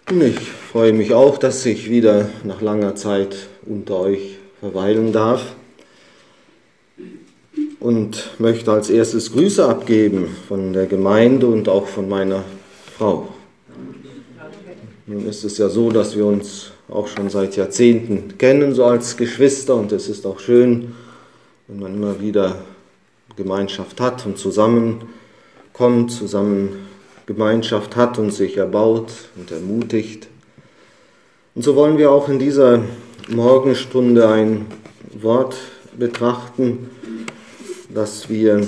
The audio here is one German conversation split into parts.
Und ich freue mich auch, dass ich wieder nach langer Zeit unter euch verweilen darf und möchte als erstes Grüße abgeben von der Gemeinde und auch von meiner Frau. Nun ist es ja so, dass wir uns auch schon seit Jahrzehnten kennen, so als Geschwister, und es ist auch schön, wenn man immer wieder Gemeinschaft hat und zusammenkommt, zusammen Gemeinschaft hat und sich erbaut und ermutigt. Und so wollen wir auch in dieser Morgenstunde ein Wort betrachten, das wir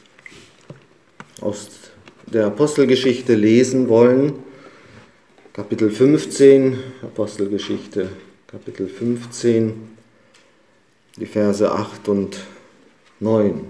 aus der Apostelgeschichte lesen wollen. Kapitel 15, Apostelgeschichte, Kapitel 15, die Verse 8 und 9.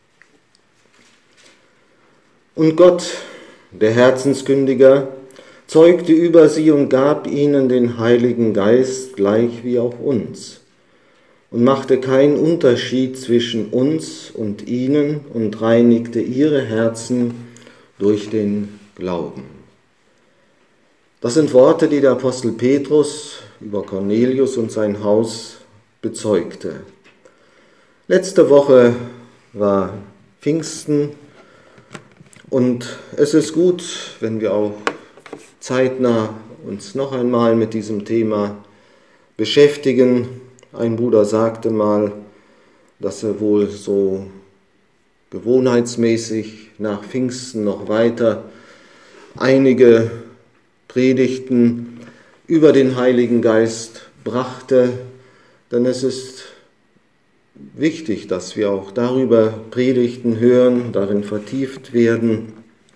Und Gott, der Herzenskündiger, zeugte über sie und gab ihnen den Heiligen Geist, gleich wie auch uns, und machte keinen Unterschied zwischen uns und ihnen und reinigte ihre Herzen durch den Glauben. Das sind Worte, die der Apostel Petrus über Cornelius und sein Haus bezeugte. Letzte Woche war Pfingsten. Und es ist gut, wenn wir auch zeitnah uns noch einmal mit diesem Thema beschäftigen. Ein Bruder sagte mal, dass er wohl so gewohnheitsmäßig nach Pfingsten noch weiter einige Predigten über den Heiligen Geist brachte, denn es ist wichtig, dass wir auch darüber Predigten hören, darin vertieft werden.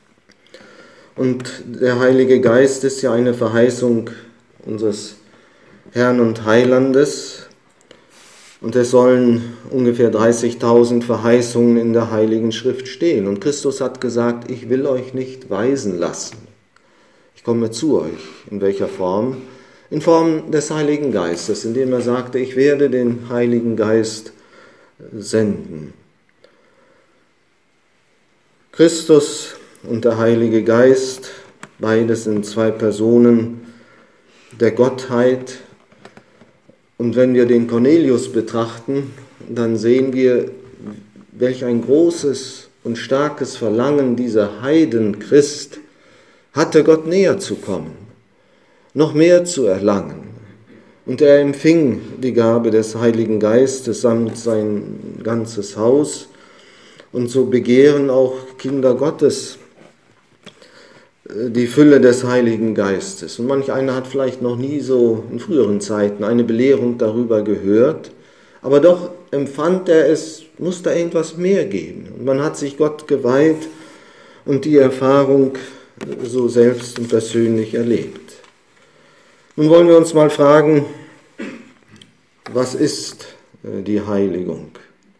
Und der Heilige Geist ist ja eine Verheißung unseres Herrn und Heilandes. Und es sollen ungefähr 30.000 Verheißungen in der Heiligen Schrift stehen. Und Christus hat gesagt, ich will euch nicht weisen lassen. Ich komme zu euch. In welcher Form? In Form des Heiligen Geistes, indem er sagte, ich werde den Heiligen Geist senden. Christus und der Heilige Geist, beides sind zwei Personen der Gottheit. Und wenn wir den Cornelius betrachten, dann sehen wir, welch ein großes und starkes Verlangen dieser Heidenchrist hatte, Gott näher zu kommen, noch mehr zu erlangen. Und er empfing die Gabe des Heiligen Geistes samt sein ganzes Haus. Und so begehren auch Kinder Gottes die Fülle des Heiligen Geistes. Und manch einer hat vielleicht noch nie so in früheren Zeiten eine Belehrung darüber gehört, aber doch empfand er, es muss da irgendwas mehr geben. Und man hat sich Gott geweiht und die Erfahrung so selbst und persönlich erlebt. Nun wollen wir uns mal fragen, was ist die Heiligung?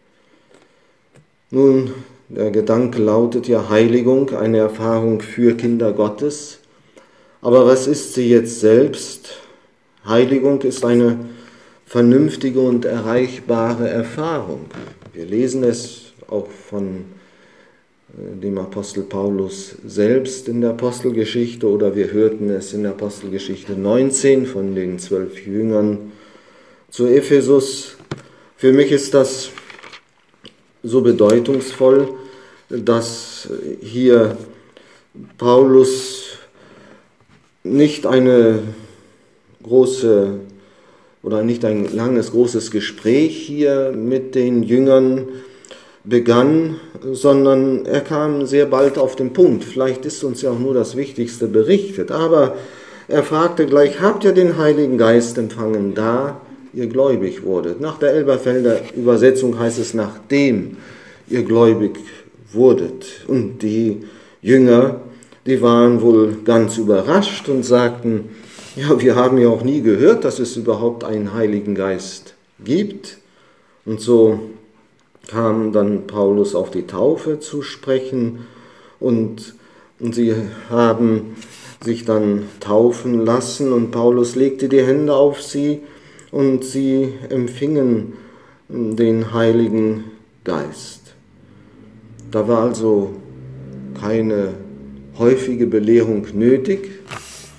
Nun, der Gedanke lautet ja Heiligung, eine Erfahrung für Kinder Gottes. Aber was ist sie jetzt selbst? Heiligung ist eine vernünftige und erreichbare Erfahrung. Wir lesen es auch von dem Apostel Paulus selbst in der Apostelgeschichte oder wir hörten es in der Apostelgeschichte 19 von den 12 Jüngern zu Ephesus. Für mich ist das so bedeutungsvoll, dass hier Paulus nicht eine große oder nicht ein langes, großes Gespräch hier mit den Jüngern begann, sondern er kam sehr bald auf den Punkt. Vielleicht ist uns ja auch nur das Wichtigste berichtet, aber er fragte gleich, habt ihr den Heiligen Geist empfangen, da ihr gläubig wurdet? Nach der Elberfelder Übersetzung heißt es, nachdem ihr gläubig wurdet. Und die Jünger, die waren wohl ganz überrascht und sagten, ja, wir haben ja auch nie gehört, dass es überhaupt einen Heiligen Geist gibt. Und so kam dann Paulus auf die Taufe zu sprechen und sie haben sich dann taufen lassen und Paulus legte die Hände auf sie und sie empfingen den Heiligen Geist. Da war also keine häufige Belehrung nötig.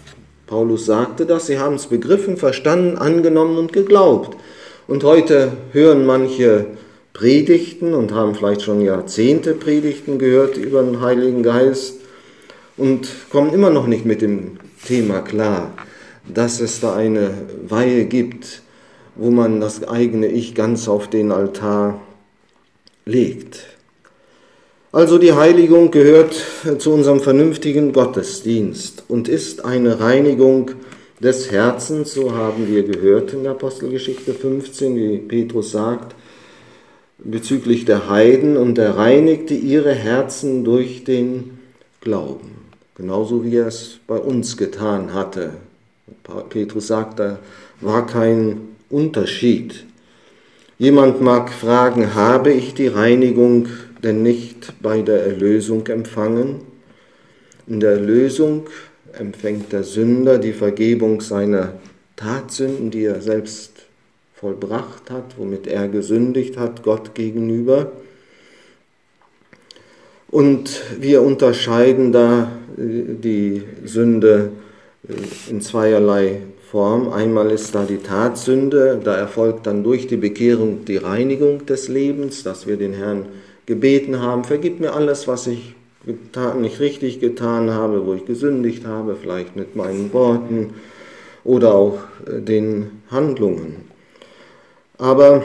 Paulus sagte das, sie haben es begriffen, verstanden, angenommen und geglaubt. Und heute hören manche Predigten und haben vielleicht schon Jahrzehnte Predigten gehört über den Heiligen Geist und kommen immer noch nicht mit dem Thema klar, dass es da eine Weihe gibt, wo man das eigene Ich ganz auf den Altar legt. Also die Heiligung gehört zu unserem vernünftigen Gottesdienst und ist eine Reinigung des Herzens, so haben wir gehört in der Apostelgeschichte 15, wie Petrus sagt, bezüglich der Heiden, und er reinigte ihre Herzen durch den Glauben, genauso wie er es bei uns getan hatte. Petrus sagt, da war kein Unterschied. Jemand mag fragen, habe ich die Reinigung denn nicht bei der Erlösung empfangen? In der Erlösung empfängt der Sünder die Vergebung seiner Tatsünden, die er selbst vollbracht hat, womit er gesündigt hat, Gott gegenüber. Und wir unterscheiden da die Sünde in zweierlei Form. Einmal ist da die Tatsünde, da erfolgt dann durch die Bekehrung die Reinigung des Lebens, dass wir den Herrn gebeten haben, vergib mir alles, was ich nicht richtig getan habe, wo ich gesündigt habe, vielleicht mit meinen Worten oder auch den Handlungen. Aber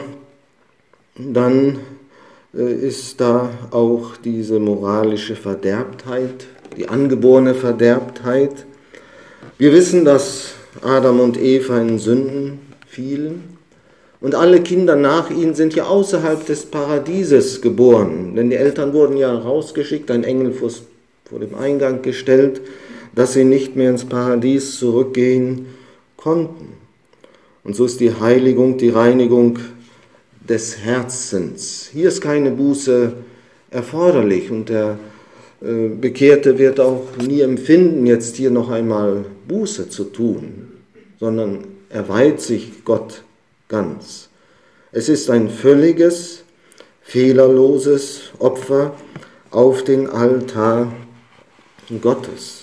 dann ist da auch diese moralische Verderbtheit, die angeborene Verderbtheit. Wir wissen, dass Adam und Eva in Sünden fielen und alle Kinder nach ihnen sind ja außerhalb des Paradieses geboren, denn die Eltern wurden ja rausgeschickt, ein Engel vor dem Eingang gestellt, dass sie nicht mehr ins Paradies zurückgehen konnten. Und so ist die Heiligung, die Reinigung des Herzens. Hier ist keine Buße erforderlich und der Bekehrte wird auch nie empfinden, jetzt hier noch einmal Buße zu tun, sondern er weiht sich Gott ganz. Es ist ein völliges, fehlerloses Opfer auf den Altar Gottes.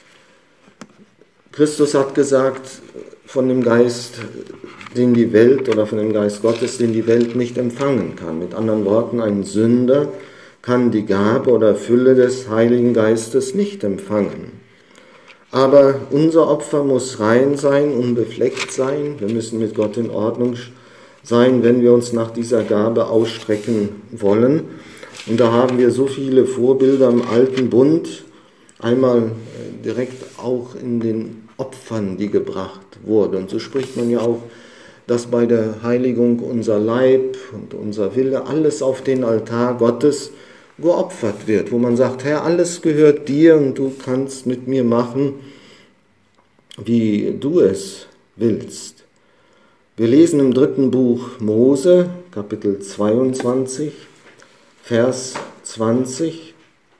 Christus hat gesagt, von dem Geist, den die Welt oder von dem Geist Gottes, den die Welt nicht empfangen kann. Mit anderen Worten, ein Sünder kann die Gabe oder Fülle des Heiligen Geistes nicht empfangen. Aber unser Opfer muss rein sein, unbefleckt sein. Wir müssen mit Gott in Ordnung sein, wenn wir uns nach dieser Gabe ausstrecken wollen. Und da haben wir so viele Vorbilder im Alten Bund, einmal direkt auch in den Opfern, die gebracht wurden. Und so spricht man ja auch, dass bei der Heiligung unser Leib und unser Wille, alles auf den Altar Gottes geopfert wird, wo man sagt, Herr, alles gehört dir und du kannst mit mir machen, wie du es willst. Wir lesen im 3. Buch Mose, Kapitel 22, Vers 20.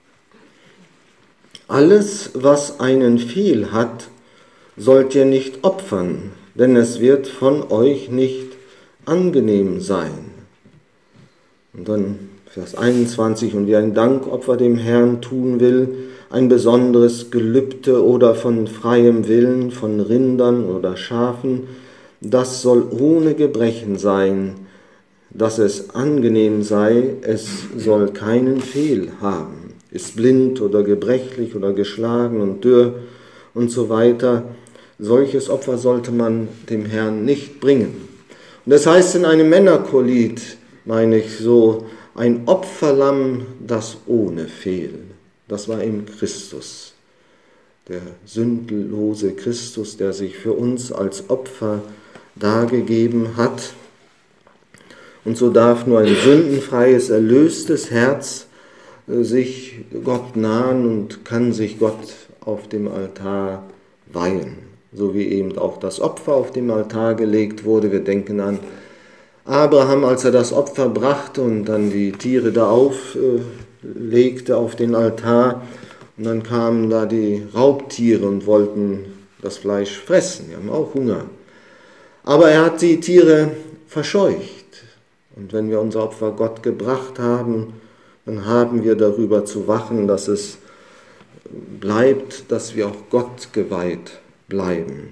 Alles, was einen Fehl hat, sollt ihr nicht opfern, denn es wird von euch nicht angenehm sein. Und dann Vers 21, und wer ein Dankopfer dem Herrn tun will, ein besonderes Gelübde oder von freiem Willen, von Rindern oder Schafen, das soll ohne Gebrechen sein, dass es angenehm sei, es soll keinen Fehl haben, ist blind oder gebrechlich oder geschlagen und dürr und so weiter. Solches Opfer sollte man dem Herrn nicht bringen. Und das heißt in einem Männerkolit, meine ich so, ein Opferlamm, das ohne Fehl. Das war eben Christus, der sündlose Christus, der sich für uns als Opfer dargegeben hat. Und so darf nur ein sündenfreies, erlöstes Herz sich Gott nahen und kann sich Gott auf dem Altar weihen. So wie eben auch das Opfer auf dem Altar gelegt wurde. Wir denken an Abraham, als er das Opfer brachte und dann die Tiere da auflegte auf den Altar. Und dann kamen da die Raubtiere und wollten das Fleisch fressen. Die haben auch Hunger. Aber er hat die Tiere verscheucht. Und wenn wir unser Opfer Gott gebracht haben, dann haben wir darüber zu wachen, dass es bleibt, dass wir auch Gott geweiht bleiben.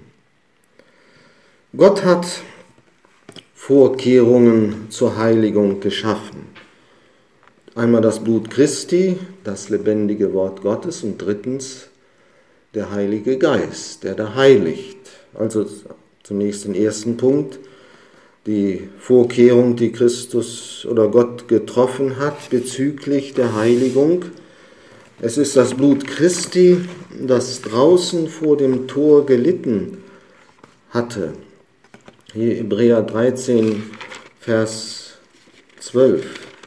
Gott hat Vorkehrungen zur Heiligung geschaffen. Einmal das Blut Christi, das lebendige Wort Gottes, und drittens der Heilige Geist, der da heiligt. Also zunächst den ersten Punkt, die Vorkehrung, die Christus oder Gott getroffen hat bezüglich der Heiligung. Es ist das Blut Christi, das draußen vor dem Tor gelitten hatte. Hier Hebräer 13, Vers 12.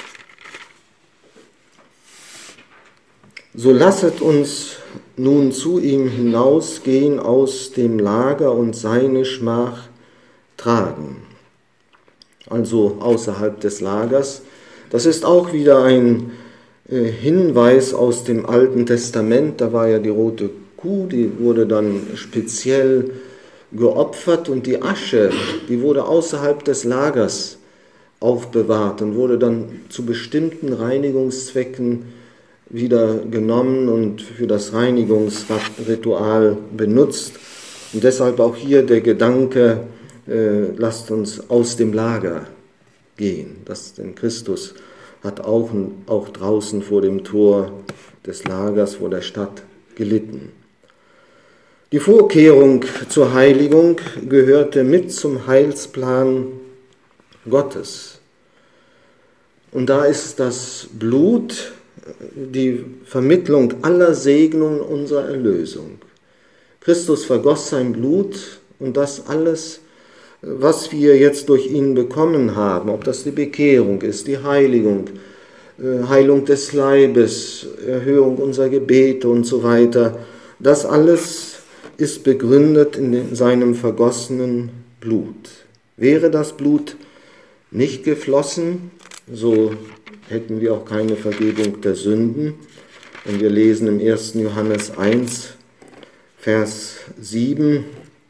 So lasset uns nun zu ihm hinausgehen aus dem Lager und seine Schmach tragen. Also außerhalb des Lagers. Das ist auch wieder ein Hinweis aus dem Alten Testament. Da war ja die rote Kuh, die wurde dann speziell geopfert, und die Asche, die wurde außerhalb des Lagers aufbewahrt und wurde dann zu bestimmten Reinigungszwecken wieder genommen und für das Reinigungsritual benutzt. Und deshalb auch hier der Gedanke, lasst uns aus dem Lager gehen. Denn Christus hat auch draußen vor dem Tor des Lagers, vor der Stadt, gelitten. Die Vorkehrung zur Heiligung gehörte mit zum Heilsplan Gottes. Und da ist das Blut die Vermittlung aller Segnungen unserer Erlösung. Christus vergoss sein Blut, und das alles, was wir jetzt durch ihn bekommen haben, ob das die Bekehrung ist, die Heiligung, Heilung des Leibes, Erhörung unserer Gebete und so weiter, das alles ist begründet in seinem vergossenen Blut. Wäre das Blut nicht geflossen, so hätten wir auch keine Vergebung der Sünden. Und wir lesen im 1. Johannes 1, Vers 7,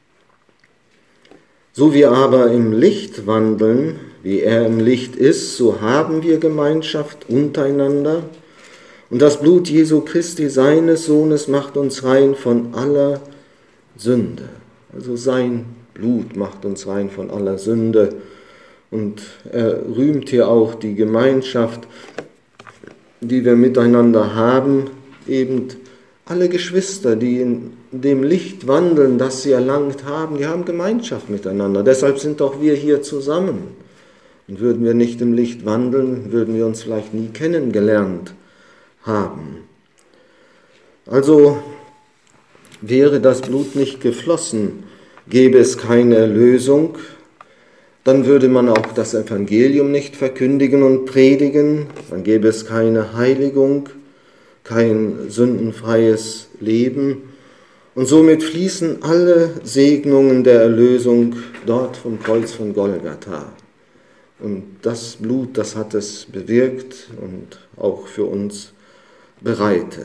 so wir aber im Licht wandeln, wie er im Licht ist, so haben wir Gemeinschaft untereinander. Und das Blut Jesu Christi, seines Sohnes, macht uns rein von aller Sünde. Also sein Blut macht uns rein von aller Sünde. Und er rühmt hier auch die Gemeinschaft, die wir miteinander haben, eben alle Geschwister, die in dem Licht wandeln, das sie erlangt haben, die haben Gemeinschaft miteinander. Deshalb sind auch wir hier zusammen. Und würden wir nicht im Licht wandeln, würden wir uns vielleicht nie kennengelernt haben. Also wäre das Blut nicht geflossen, gäbe es keine Erlösung, dann würde man auch das Evangelium nicht verkündigen und predigen, dann gäbe es keine Heiligung, kein sündenfreies Leben. Und somit fließen alle Segnungen der Erlösung dort vom Kreuz von Golgatha. Und das Blut, das hat es bewirkt und auch für uns bereitet.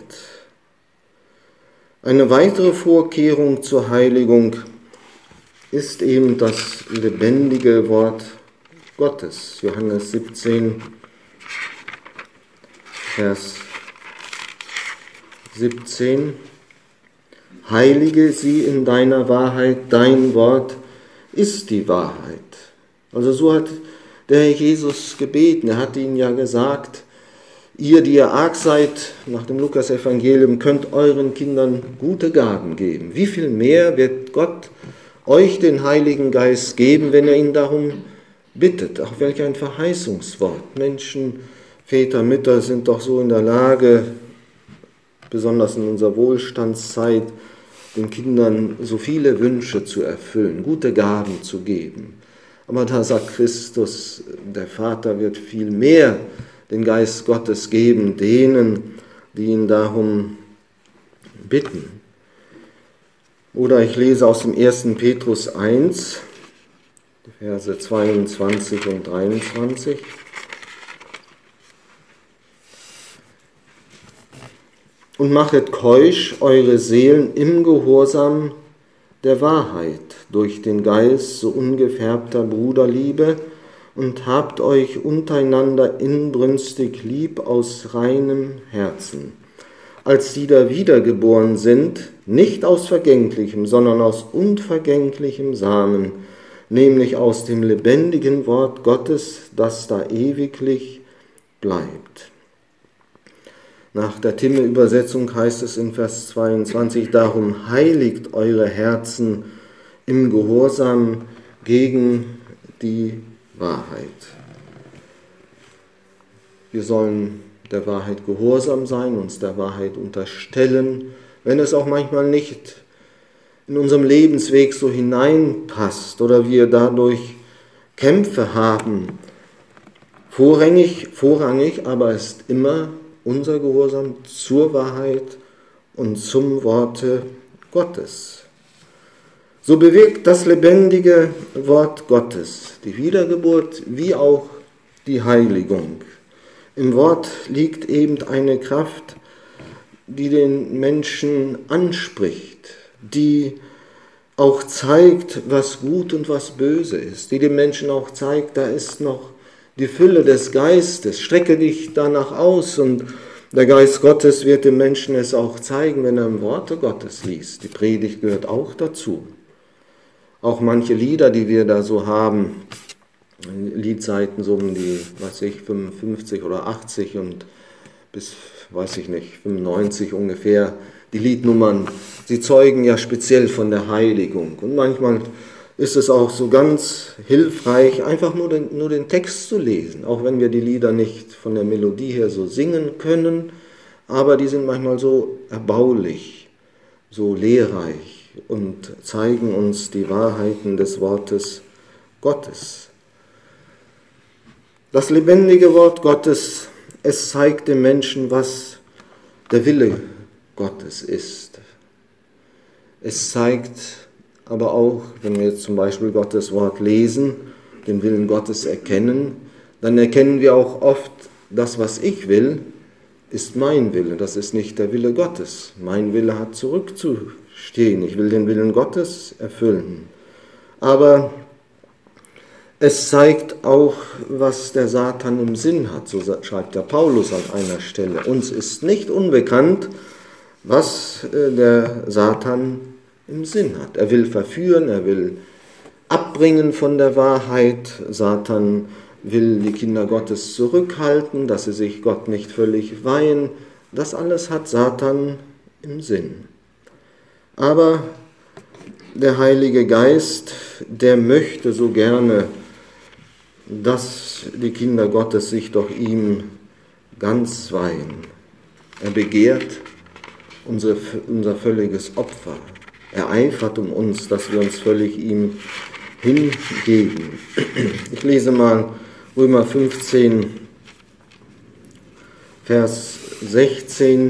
Eine weitere Vorkehrung zur Heiligung ist eben das lebendige Wort Gottes. Johannes 17, Vers 17. Heilige sie in deiner Wahrheit, dein Wort ist die Wahrheit. Also so hat der Herr Jesus gebeten. Er hat ihnen ja gesagt, ihr, die ihr arg seid, nach dem Lukas-Evangelium, könnt euren Kindern gute Gaben geben. Wie viel mehr wird Gott euch den Heiligen Geist geben, wenn er ihn darum bittet? Auch welch ein Verheißungswort. Menschen, Väter, Mütter sind doch so in der Lage, besonders in unserer Wohlstandszeit, den Kindern so viele Wünsche zu erfüllen, gute Gaben zu geben. Aber da sagt Christus, der Vater wird viel mehr den Geist Gottes geben, denen, die ihn darum bitten. Oder ich lese aus dem 1. Petrus 1, die Verse 22 und 23. Und machet keusch eure Seelen im Gehorsam der Wahrheit durch den Geist so ungefärbter Bruderliebe und habt euch untereinander inbrünstig lieb aus reinem Herzen. als die da wiedergeboren sind, nicht aus vergänglichem, sondern aus unvergänglichem Samen, nämlich aus dem lebendigen Wort Gottes, das da ewiglich bleibt. Nach der Timme-Übersetzung heißt es in Vers 22, darum heiligt eure Herzen im Gehorsam gegen die Wahrheit. Wir sollen der Wahrheit gehorsam sein, uns der Wahrheit unterstellen, wenn es auch manchmal nicht in unserem Lebensweg so hineinpasst oder wir dadurch Kämpfe haben. Vorrangig aber ist immer unser Gehorsam zur Wahrheit und zum Worte Gottes. So bewirkt das lebendige Wort Gottes die Wiedergeburt wie auch die Heiligung. Im Wort liegt eben eine Kraft, die den Menschen anspricht, die auch zeigt, was gut und was böse ist, die dem Menschen auch zeigt, da ist noch die Fülle des Geistes, strecke dich danach aus und der Geist Gottes wird dem Menschen es auch zeigen, wenn er im Worte Gottes liest. Die Predigt gehört auch dazu. Auch manche Lieder, die wir da so haben, Liedseiten so um die, 55 oder 80 und bis, 95 ungefähr, die Liednummern, sie zeugen ja speziell von der Heiligung. Und manchmal ist es auch so ganz hilfreich, einfach nur den Text zu lesen, auch wenn wir die Lieder nicht von der Melodie her so singen können, aber die sind manchmal so erbaulich, so lehrreich und zeigen uns die Wahrheiten des Wortes Gottes. Das lebendige Wort Gottes, es zeigt dem Menschen, was der Wille Gottes ist. Es zeigt aber auch, wenn wir jetzt zum Beispiel Gottes Wort lesen, den Willen Gottes erkennen, dann erkennen wir auch oft, das, was ich will, ist mein Wille, das ist nicht der Wille Gottes. Mein Wille hat zurückzustehen, ich will den Willen Gottes erfüllen. Aber es zeigt auch, was der Satan im Sinn hat, so schreibt der Paulus an einer Stelle. Uns ist nicht unbekannt, was der Satan im Sinn hat. Er will verführen, er will abbringen von der Wahrheit. Satan will die Kinder Gottes zurückhalten, dass sie sich Gott nicht völlig weihen. Das alles hat Satan im Sinn. Aber der Heilige Geist, der möchte so gerne, dass die Kinder Gottes sich doch ihm ganz weihen. Er begehrt unser völliges Opfer. Er eifert um uns, dass wir uns völlig ihm hingeben. Ich lese mal Römer 15, Vers 16.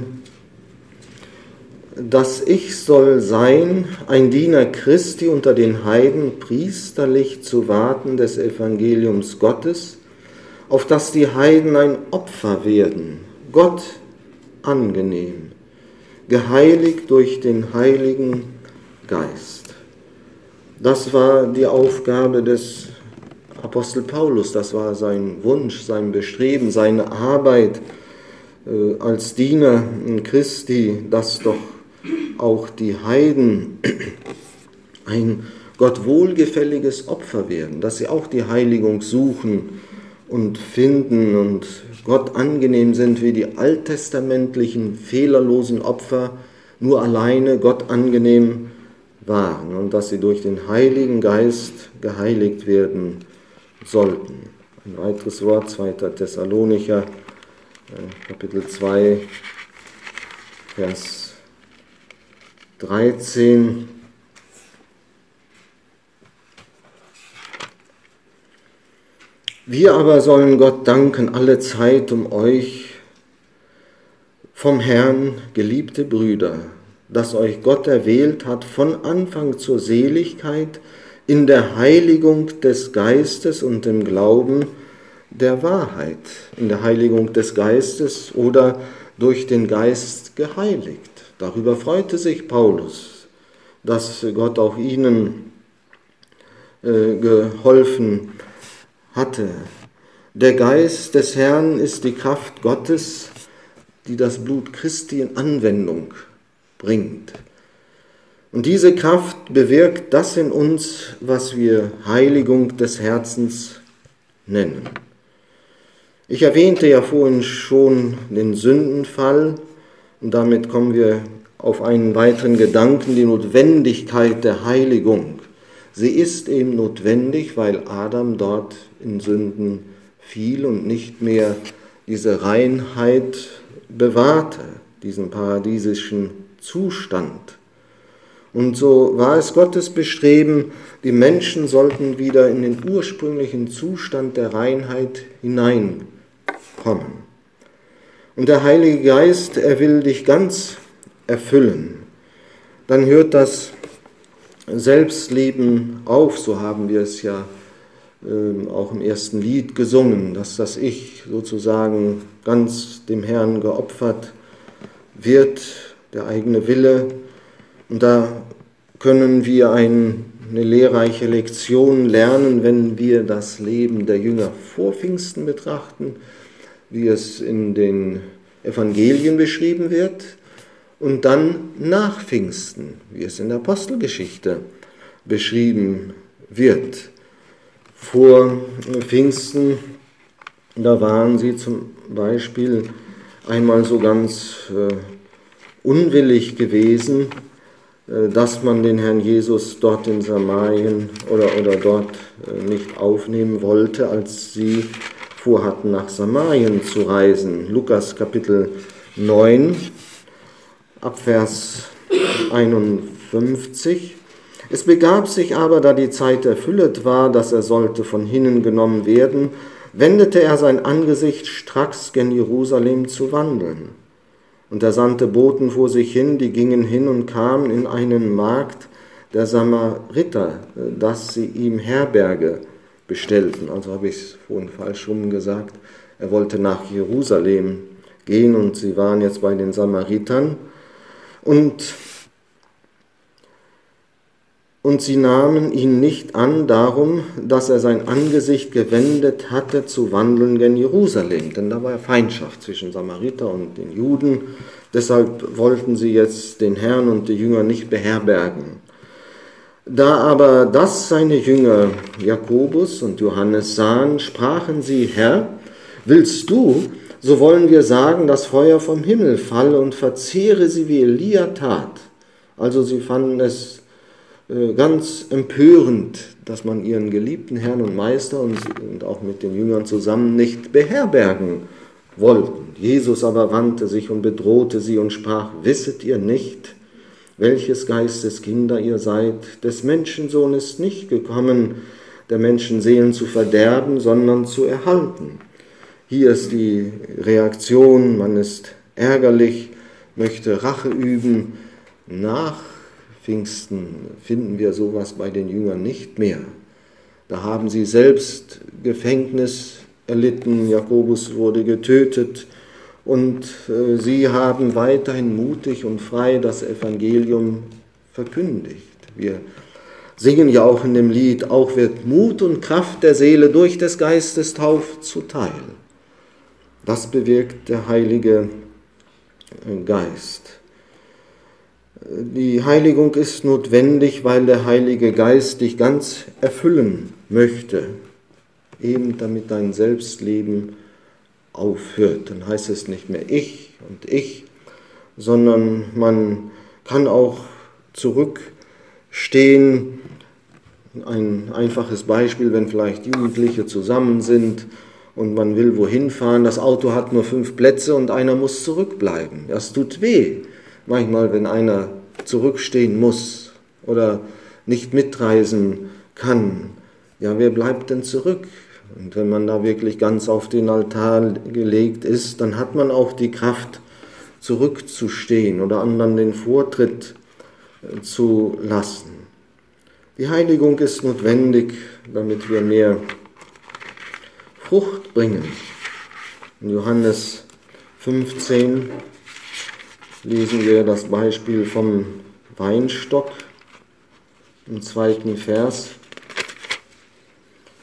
Das Ich soll sein, ein Diener Christi unter den Heiden, priesterlich zu warten des Evangeliums Gottes, auf dass die Heiden ein Opfer werden, Gott angenehm, geheiligt durch den Heiligen Geist. Das war die Aufgabe des Apostel Paulus, das war sein Wunsch, sein Bestreben, seine Arbeit als Diener Christi, dass doch auch die Heiden ein Gott wohlgefälliges Opfer werden, dass sie auch die Heiligung suchen und finden und Gott angenehm sind, wie die alttestamentlichen fehlerlosen Opfer nur alleine Gott angenehm waren und dass sie durch den Heiligen Geist geheiligt werden sollten. Ein weiteres Wort, 2. Thessalonicher, Kapitel 2, Vers 13. Wir aber sollen Gott danken alle Zeit um euch, vom Herrn, geliebte Brüder, dass euch Gott erwählt hat von Anfang zur Seligkeit in der Heiligung des Geistes und im Glauben der Wahrheit, in der Heiligung des Geistes oder durch den Geist geheiligt. Darüber freute sich Paulus, dass Gott auch ihnen geholfen hatte. Der Geist des Herrn ist die Kraft Gottes, die das Blut Christi in Anwendung bringt. Und diese Kraft bewirkt das in uns, was wir Heiligung des Herzens nennen. Ich erwähnte ja vorhin schon den Sündenfall und damit kommen wir auf einen weiteren Gedanken, die Notwendigkeit der Heiligung. Sie ist eben notwendig, weil Adam dort in Sünden fiel und nicht mehr diese Reinheit bewahrte, diesen paradiesischen Zustand. Und so war es Gottes Bestreben, die Menschen sollten wieder in den ursprünglichen Zustand der Reinheit hineinkommen. Und der Heilige Geist, er will dich ganz erfüllen. Dann hört das Selbstleben auf, so haben wir es ja auch im ersten Lied gesungen, dass das Ich sozusagen ganz dem Herrn geopfert wird, der eigene Wille. Und da können wir eine lehrreiche Lektion lernen, wenn wir das Leben der Jünger vor Pfingsten betrachten, wie es in den Evangelien beschrieben wird, und dann nach Pfingsten, wie es in der Apostelgeschichte beschrieben wird. Vor Pfingsten, da waren sie zum Beispiel einmal so ganz unwillig gewesen, dass man den Herrn Jesus dort in Samarien oder dort nicht aufnehmen wollte, als sie vorhatten, nach Samarien zu reisen. Lukas Kapitel 9, Abvers 51. Es begab sich aber, da die Zeit erfüllet war, dass er sollte von hinnen genommen werden, wendete er sein Angesicht stracks gen Jerusalem zu wandeln. Und er sandte Boten vor sich hin, die gingen hin und kamen in einen Markt der Samariter, dass sie ihm Herberge bestellten. Also habe ich es vorhin falsch rum gesagt. Er wollte nach Jerusalem gehen und sie waren jetzt bei den Samaritern. Und sie nahmen ihn nicht an, darum, dass er sein Angesicht gewendet hatte, zu wandeln gen Jerusalem. Denn da war Feindschaft zwischen Samariter und den Juden. Deshalb wollten sie jetzt den Herrn und die Jünger nicht beherbergen. Da aber das seine Jünger Jakobus und Johannes sahen, sprachen sie: Herr, willst du, so wollen wir sagen, dass Feuer vom Himmel falle und verzehre sie, wie Elia tat. Also sie fanden es ganz empörend, dass man ihren geliebten Herrn und Meister und auch mit den Jüngern zusammen nicht beherbergen wollten. Jesus aber wandte sich und bedrohte sie und sprach: Wisset ihr nicht, welches Geistes Kinder ihr seid? Des Menschensohn ist nicht gekommen, der Menschen Seelen zu verderben, sondern zu erhalten. Hier ist die Reaktion, man ist ärgerlich, möchte Rache üben. Nach Pfingsten finden wir sowas bei den Jüngern nicht mehr. Da haben sie selbst Gefängnis erlitten, Jakobus wurde getötet und sie haben weiterhin mutig und frei das Evangelium verkündigt. Wir singen ja auch in dem Lied: Auch wird Mut und Kraft der Seele durch des Geistes Tauf zuteil. Das bewirkt der Heilige Geist. Die Heiligung ist notwendig, weil der Heilige Geist dich ganz erfüllen möchte, eben damit dein Selbstleben aufhört. Dann heißt es nicht mehr ich und ich, sondern man kann auch zurückstehen. Ein einfaches Beispiel, wenn vielleicht Jugendliche zusammen sind und man will wohin fahren, das Auto hat nur 5 Plätze und einer muss zurückbleiben. Das tut weh. Manchmal, wenn einer zurückstehen muss oder nicht mitreisen kann, ja, wer bleibt denn zurück? Und wenn man da wirklich ganz auf den Altar gelegt ist, dann hat man auch die Kraft, zurückzustehen oder anderen den Vortritt zu lassen. Die Heiligung ist notwendig, damit wir mehr Frucht bringen. In Johannes 15 lesen wir das Beispiel vom Weinstock im 2. Vers.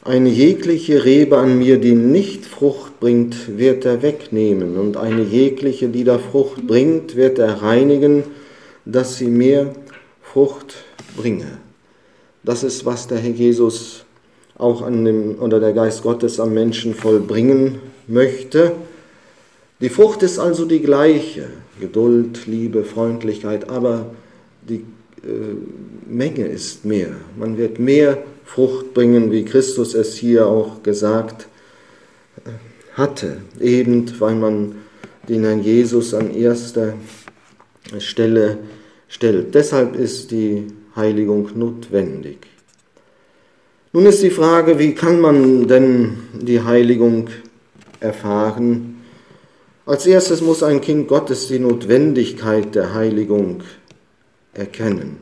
eine jegliche Rebe an mir, die nicht Frucht bringt, wird er wegnehmen, und eine jegliche, die da Frucht bringt, wird er reinigen, dass sie mehr Frucht bringe. Das ist, was der Herr Jesus auch oder der Geist Gottes am Menschen vollbringen möchte. Die Frucht ist also die gleiche, Geduld, Liebe, Freundlichkeit, aber die Menge ist mehr. Man wird mehr Frucht bringen, wie Christus es hier auch gesagt hatte, eben weil man den Herrn Jesus an erster Stelle stellt. Deshalb ist die Heiligung notwendig. Nun ist die Frage, wie kann man denn die Heiligung erfahren? Als erstes muss ein Kind Gottes die Notwendigkeit der Heiligung erkennen.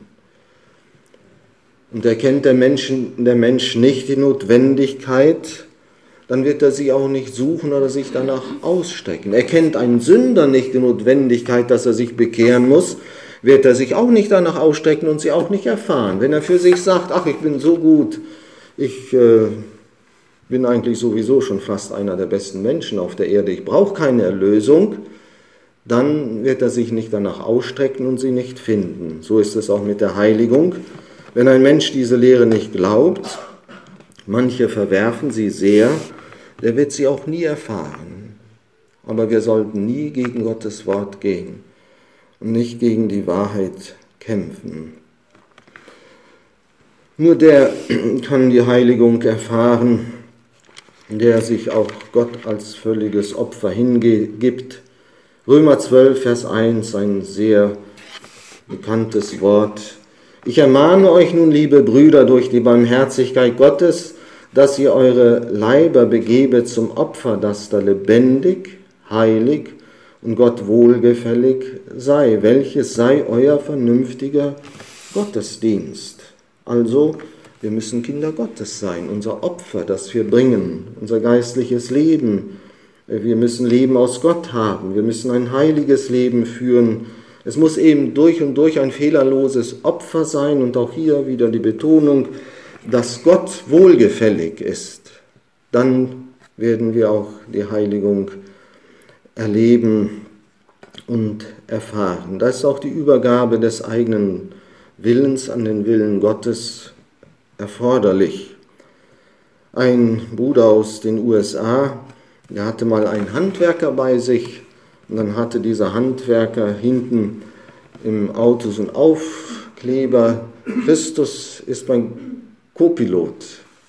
Und erkennt der Mensch nicht die Notwendigkeit, dann wird er sie auch nicht suchen oder sich danach ausstrecken. Erkennt ein Sünder nicht die Notwendigkeit, dass er sich bekehren muss, wird er sich auch nicht danach ausstrecken und sie auch nicht erfahren. Wenn er für sich sagt, ach, ich bin so gut, ich bin eigentlich sowieso schon fast einer der besten Menschen auf der Erde, ich brauche keine Erlösung, dann wird er sich nicht danach ausstrecken und sie nicht finden. So ist es auch mit der Heiligung. Wenn ein Mensch diese Lehre nicht glaubt, manche verwerfen sie sehr, der wird sie auch nie erfahren. Aber wir sollten nie gegen Gottes Wort gehen und nicht gegen die Wahrheit kämpfen. Nur der kann die Heiligung erfahren, der sich auch Gott als völliges Opfer hingibt. Römer 12, Vers 1, ein sehr bekanntes Wort. Ich ermahne euch nun, liebe Brüder, durch die Barmherzigkeit Gottes, dass ihr eure Leiber begebet zum Opfer, das da lebendig, heilig und Gott wohlgefällig sei, welches sei euer vernünftiger Gottesdienst. Also, wir müssen Kinder Gottes sein, unser Opfer, das wir bringen, unser geistliches Leben. Wir müssen Leben aus Gott haben, wir müssen ein heiliges Leben führen. Es muss eben durch und durch ein fehlerloses Opfer sein und auch hier wieder die Betonung, dass Gott wohlgefällig ist. Dann werden wir auch die Heiligung erleben und erfahren. Da ist auch die Übergabe des eigenen Willens an den Willen Gottes erforderlich. Ein Bruder aus den USA, der hatte mal einen Handwerker bei sich und dann hatte dieser Handwerker hinten im Auto so einen Aufkleber, Christus ist mein Co-Pilot.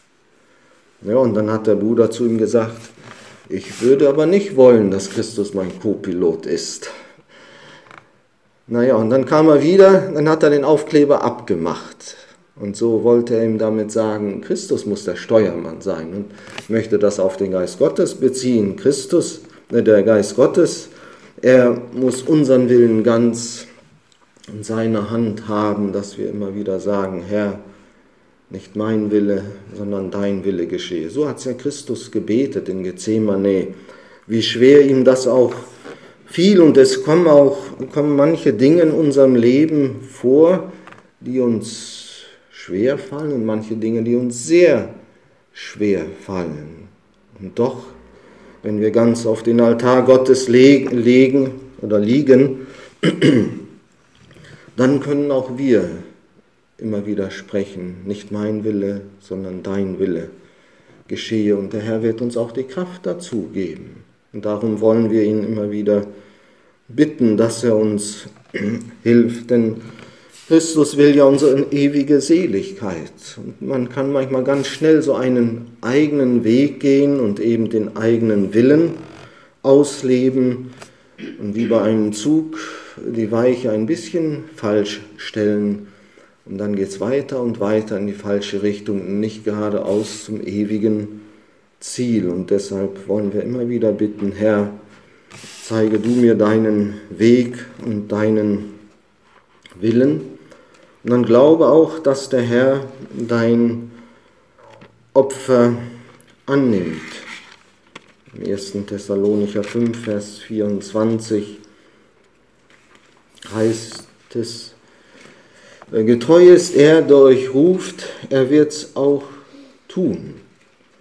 Ja, und dann hat der Bruder zu ihm gesagt, ich würde aber nicht wollen, dass Christus mein Co-Pilot ist. Naja, und dann kam er wieder, dann hat er den Aufkleber abgemacht. Und so wollte er ihm damit sagen, Christus muss der Steuermann sein. Und ich möchte das auf den Geist Gottes beziehen. Der Geist Gottes, er muss unseren Willen ganz in seiner Hand haben, dass wir immer wieder sagen, Herr, nicht mein Wille, sondern dein Wille geschehe. So hat es ja Christus gebetet in Gethsemane. Wie schwer ihm das auch fiel. Und es kommen manche Dinge in unserem Leben vor, die uns schwer fallen und manche Dinge, die uns sehr schwer fallen. Und doch, wenn wir ganz auf den Altar Gottes liegen, dann können auch wir immer wieder sprechen, nicht mein Wille, sondern dein Wille geschehe. Und der Herr wird uns auch die Kraft dazu geben. Und darum wollen wir ihn immer wieder bitten, dass er uns hilft, denn Christus will ja unsere ewige Seligkeit. Und man kann manchmal ganz schnell so einen eigenen Weg gehen und eben den eigenen Willen ausleben und wie bei einem Zug die Weiche ein bisschen falsch stellen. Und dann geht es weiter und weiter in die falsche Richtung und nicht geradeaus zum ewigen Ziel. Und deshalb wollen wir immer wieder bitten, Herr, zeige du mir deinen Weg und deinen Willen. Und dann glaube auch, dass der Herr dein Opfer annimmt. Im 1. Thessalonicher 5, Vers 24 heißt es, getreu ist er, der euch ruft, er wird's auch tun.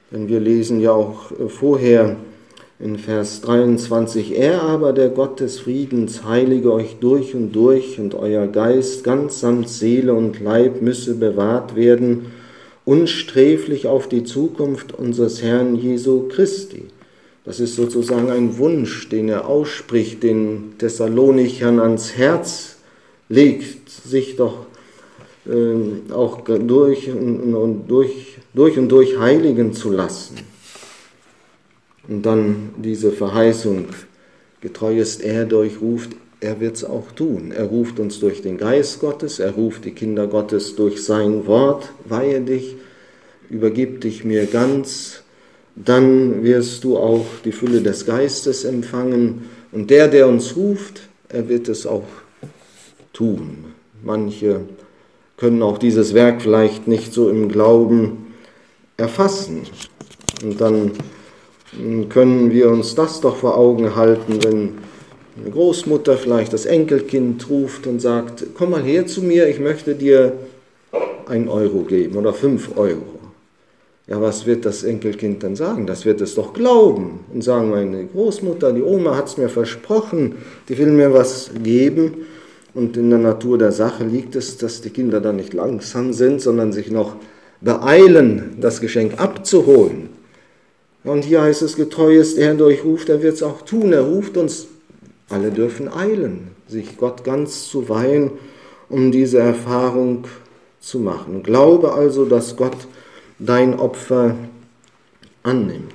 Denn wir lesen ja auch vorher in Vers 23, er aber, der Gott des Friedens, heilige euch durch und euer Geist ganz samt Seele und Leib müsse bewahrt werden, unsträflich auf die Zukunft unseres Herrn Jesu Christi. Das ist sozusagen ein Wunsch, den er ausspricht, den Thessalonichern ans Herz legt, sich doch auch durch und durch heiligen zu lassen. Und dann diese Verheißung, getreu ist er, der euch ruft, er wird es auch tun. Er ruft uns durch den Geist Gottes, er ruft die Kinder Gottes durch sein Wort, weihe dich, übergib dich mir ganz, dann wirst du auch die Fülle des Geistes empfangen. Und der uns ruft, er wird es auch tun. Manche können auch dieses Werk vielleicht nicht so im Glauben erfassen. Und dann können wir uns das doch vor Augen halten, wenn eine Großmutter vielleicht das Enkelkind ruft und sagt, komm mal her zu mir, ich möchte dir 1 Euro geben oder 5 Euro. Ja, was wird das Enkelkind dann sagen? Das wird es doch glauben und sagen, meine Großmutter, die Oma hat es mir versprochen, die will mir was geben. Und in der Natur der Sache liegt es, dass die Kinder dann nicht langsam sind, sondern sich noch beeilen, das Geschenk abzuholen. Und hier heißt es, getreu ist er, der euch ruft, er wird es auch tun. Er ruft uns, alle dürfen eilen, sich Gott ganz zu weihen, um diese Erfahrung zu machen. Glaube also, dass Gott dein Opfer annimmt.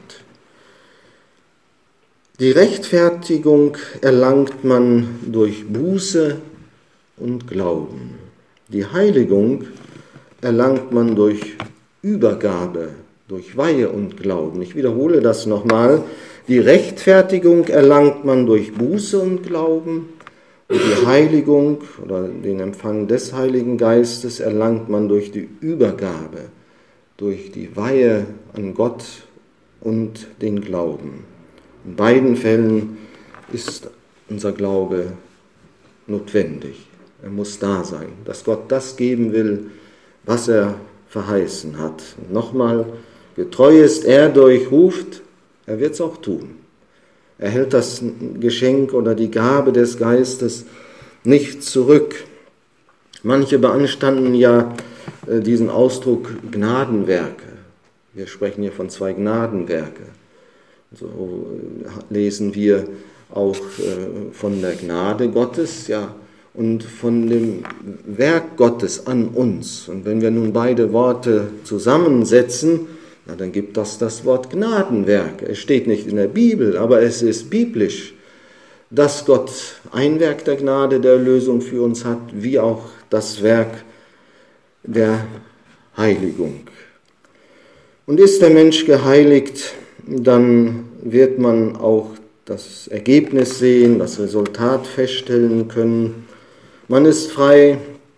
Die Rechtfertigung erlangt man durch Buße und Glauben. Die Heiligung erlangt man durch Übergabe, durch Weihe und Glauben. Ich wiederhole das nochmal. Die Rechtfertigung erlangt man durch Buße und Glauben. Und die Heiligung oder den Empfang des Heiligen Geistes erlangt man durch die Übergabe, durch die Weihe an Gott und den Glauben. In beiden Fällen ist unser Glaube notwendig. Er muss da sein, dass Gott das geben will, was er verheißen hat. Und nochmal, getreu ist er, der euch ruft, er wird es auch tun. Er hält das Geschenk oder die Gabe des Geistes nicht zurück. Manche beanstanden ja diesen Ausdruck Gnadenwerke. Wir sprechen hier von 2 Gnadenwerke. So lesen wir auch von der Gnade Gottes, ja, und von dem Werk Gottes an uns. Und wenn wir nun beide Worte zusammensetzen, na, dann gibt das Wort Gnadenwerk. Es steht nicht in der Bibel, aber es ist biblisch, dass Gott ein Werk der Gnade, der Erlösung für uns hat, wie auch das Werk der Heiligung. Und ist der Mensch geheiligt, dann wird man auch das Ergebnis sehen, das Resultat feststellen können. Man ist frei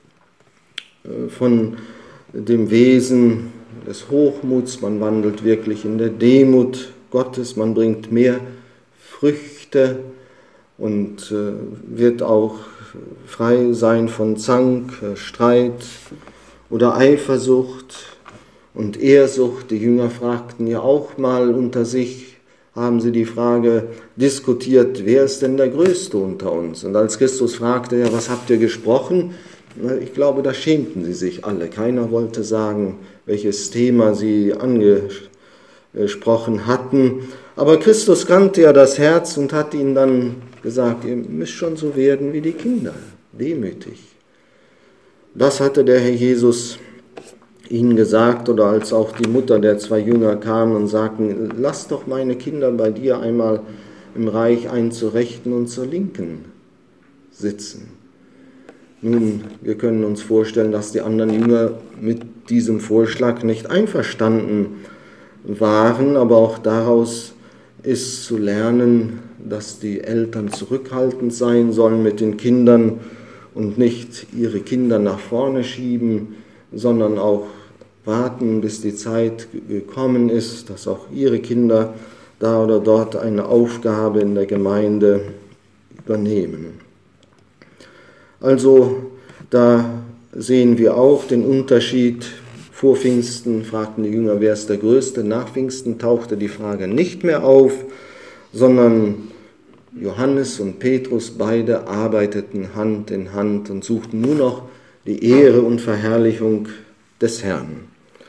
von dem Wesen des Hochmuts, man wandelt wirklich in der Demut Gottes, man bringt mehr Früchte und wird auch frei sein von Zank, Streit oder Eifersucht und Ehrsucht. Die Jünger fragten ja auch mal unter sich, haben sie die Frage diskutiert, wer ist denn der Größte unter uns? Und als Christus fragte, ja, was habt ihr gesprochen? Ich glaube, da schämten sie sich alle. Keiner wollte sagen, welches Thema sie angesprochen hatten. Aber Christus kannte ja das Herz und hat ihnen dann gesagt, ihr müsst schon so werden wie die Kinder, demütig. Das hatte der Herr Jesus ihnen gesagt, oder als auch die Mutter der 2 Jünger kamen und sagten, lass doch meine Kinder bei dir einmal im Reich einen zur Rechten und zur Linken sitzen. Nun, wir können uns vorstellen, dass die anderen Jünger mit diesem Vorschlag nicht einverstanden waren, aber auch daraus ist zu lernen, dass die Eltern zurückhaltend sein sollen mit den Kindern und nicht ihre Kinder nach vorne schieben, sondern auch warten, bis die Zeit gekommen ist, dass auch ihre Kinder da oder dort eine Aufgabe in der Gemeinde übernehmen. Also da sehen wir auch den Unterschied Vor Pfingsten fragten die Jünger, wer ist der Größte? Nach Pfingsten tauchte die Frage nicht mehr auf, sondern Johannes und Petrus, beide arbeiteten Hand in Hand und suchten nur noch die Ehre und Verherrlichung des Herrn.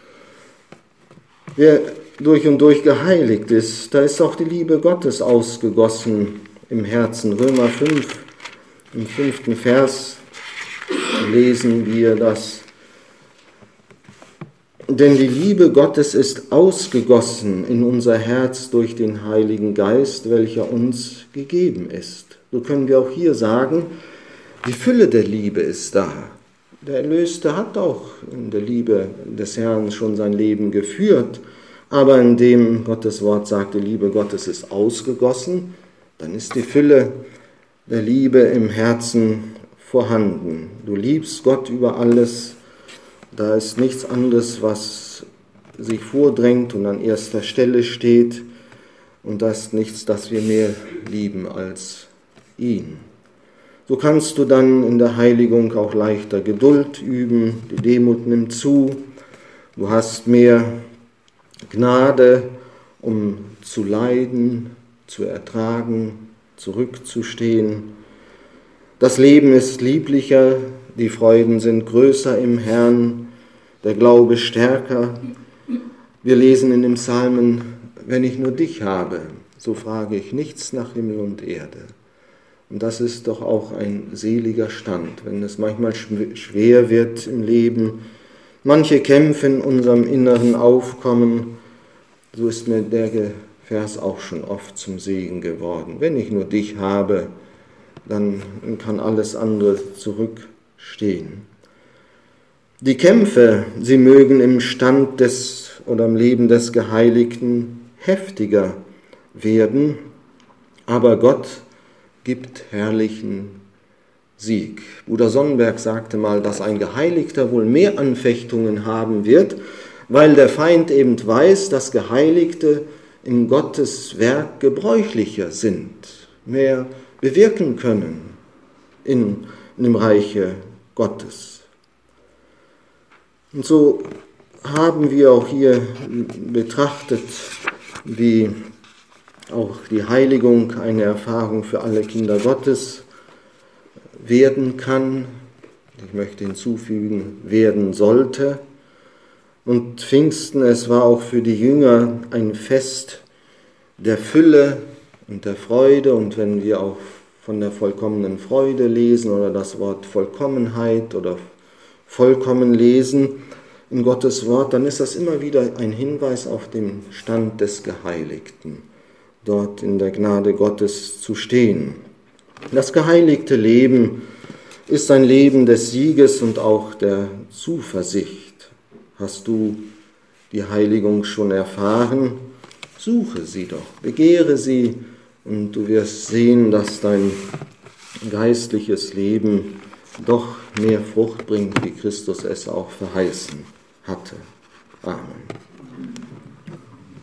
Wer durch und durch geheiligt ist, da ist auch die Liebe Gottes ausgegossen im Herzen. Römer 5, im 5. Vers lesen wir das. Denn die Liebe Gottes ist ausgegossen in unser Herz durch den Heiligen Geist, welcher uns gegeben ist. So können wir auch hier sagen, die Fülle der Liebe ist da. Der Erlöste hat auch in der Liebe des Herrn schon sein Leben geführt, aber indem Gottes Wort sagt, die Liebe Gottes ist ausgegossen, dann ist die Fülle der Liebe im Herzen vorhanden. Du liebst Gott über alles. Da ist nichts anderes, was sich vordrängt und an erster Stelle steht. Und das ist nichts, das wir mehr lieben als ihn. So kannst du dann in der Heiligung auch leichter Geduld üben. Die Demut nimmt zu. Du hast mehr Gnade, um zu leiden, zu ertragen, zurückzustehen. Das Leben ist lieblicher, die Freuden sind größer im Herrn, der Glaube stärker. Wir lesen in dem Psalmen, wenn ich nur dich habe, so frage ich nichts nach Himmel und Erde. Und das ist doch auch ein seliger Stand, wenn es manchmal schwer wird im Leben, manche Kämpfe in unserem Inneren aufkommen, so ist mir der Vers auch schon oft zum Segen geworden. Wenn ich nur dich habe, dann kann alles andere zurückstehen. Die Kämpfe, sie mögen im Stand des oder im Leben des Geheiligten heftiger werden, aber Gott gibt herrlichen Sieg. Bruder Sonnenberg sagte mal, dass ein Geheiligter wohl mehr Anfechtungen haben wird, weil der Feind eben weiß, dass Geheiligte in Gottes Werk gebräuchlicher sind, mehr bewirken können in dem Reiche Gottes. Und so haben wir auch hier betrachtet, wie auch die Heiligung eine Erfahrung für alle Kinder Gottes werden kann. Ich möchte hinzufügen, werden sollte. Und Pfingsten, es war auch für die Jünger ein Fest der Fülle und der Freude. Und wenn wir auch von der vollkommenen Freude lesen oder das Wort Vollkommenheit oder vollkommen lesen in Gottes Wort, dann ist das immer wieder ein Hinweis auf den Stand des Geheiligten, dort in der Gnade Gottes zu stehen. Das geheiligte Leben ist ein Leben des Sieges und auch der Zuversicht. Hast du die Heiligung schon erfahren? Suche sie doch, begehre sie und du wirst sehen, dass dein geistliches Leben doch mehr Frucht bringt, wie Christus es auch verheißen hatte. Amen.